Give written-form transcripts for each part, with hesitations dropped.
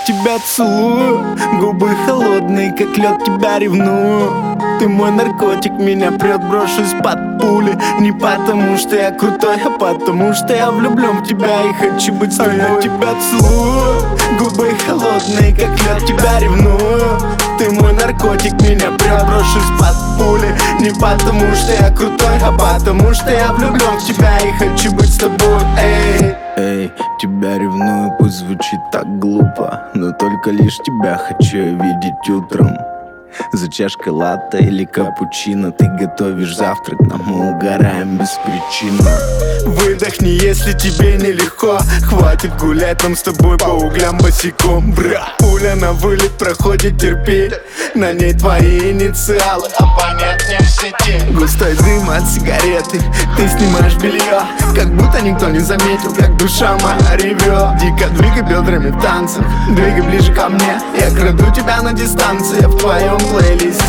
тебя целую, губы холодные, как лед, тебя ревную. Ты мой наркотик, меня прет, брошусь под пули. Не потому что я крутой, а потому что я влюблен в тебя и хочу быть с тобой. Я тебя целую, губы холодные, как лед, тебя ревную. Ты мой наркотик, меня прет, брошусь под пули. Не потому что я крутой, а потому что я влюблен в тебя и хочу быть с тобой. Эй, тебя ревную, пусть звучит так глупо, но только лишь тебя хочу я видеть утром. За чашкой латте или капучино ты готовишь завтрак, но мы угораем без причины. Выдохни, если тебе нелегко, хватит гулять нам с тобой по углям босиком. Бра, пуля на вылет проходит, терпи, на ней твои инициалы, а понять не в сети. Густой дым от сигареты, ты снимаешь белье, как будто никто не заметил, как душа моя ревет. Дико двигай бедрами в танцах, двигай ближе ко мне, я краду тебя на дистанции, в твоем плейлисте.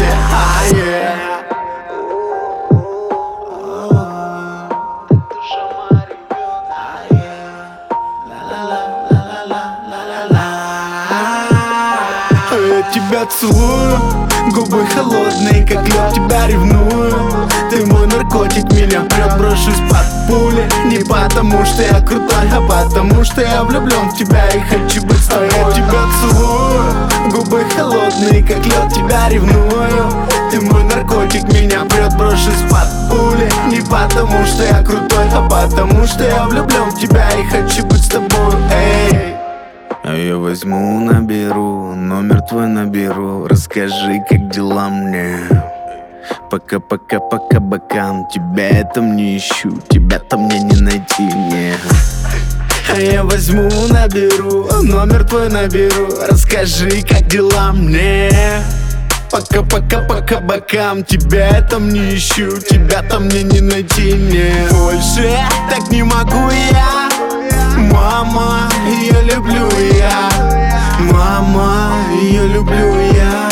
Я тебя целую, губы холодные, как лед, тебя ревную. Ты мой наркотик, меня прет, брошусь под пули. Не потому что я крутой, а потому что я влюблен в тебя и хочу быть с тобой. Я тебя целую, губы холодные, как лед, тебя ревную. Ты мой наркотик, меня прет, брошусь под пули. Не потому что я крутой, а потому что я влюблен в тебя и хочу быть с тобой. А я возьму, наберу, номер твой наберу. Расскажи, как дела мне. Пока-пока по кабакам, тебя я там не ищу, тебя-то мне не найти, не. А я возьму, наберу, номер твой наберу. Расскажи, как дела мне. Пока-пока по кабакам, тебя я там не ищу, тебя-то мне не найти, не. Больше так не могу я. Мама, ее люблю я. Мама, ее люблю я.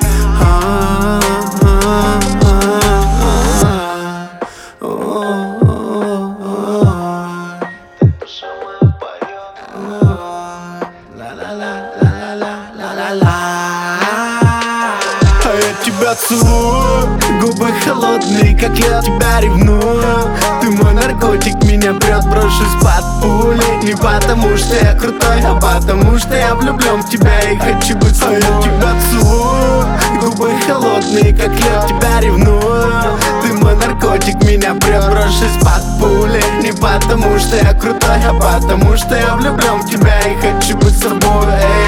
Тебя целую, губы холодные, как лед, тебя ревную. Ты мой наркотик, меня прет, брошусь под пули. Не потому что я крутой, а потому что я влюблен в тебя и хочу быть с тобой. Я тебя целую, губы холодные, как лед, тебя ревную. Ты мой наркотик, меня прет, брошусь под пули. Не потому что я крутой, а потому что я влюблен в тебя и хочу быть с тобой.